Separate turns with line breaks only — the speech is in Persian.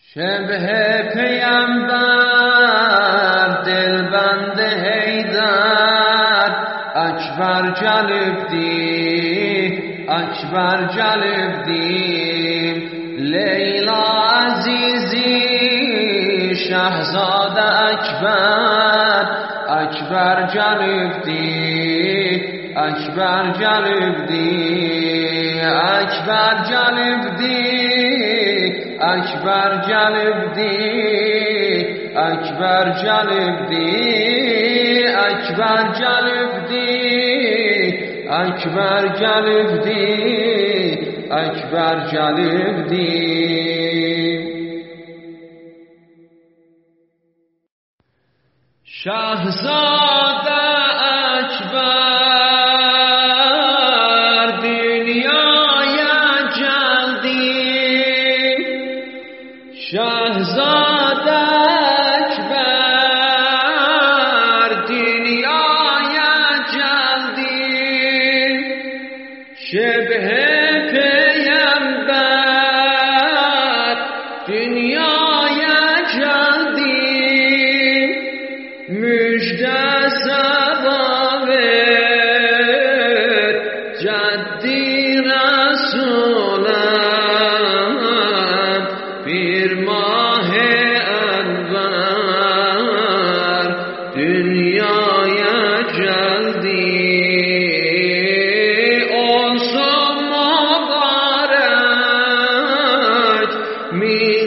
شبه پیامبر دلبند حیدر اکبر جلب دیم لیلا عزیزی شهزاده اکبر جلب دیم اکبر جلب دیم اکبر جلب دیم اکبر جلب دیم اکبر جلب دیم اکبر جلب دیم اکبر جلب دیم اکبر جلب دیم شاهزاده اکبر دنیای جلدی شاهزاده اکبر دنیای جلدی شبه پیامبر دنیای جلدی müjde sabaver caddi Resulem bir mah-ı enver dünyaya geldi olsun mübarek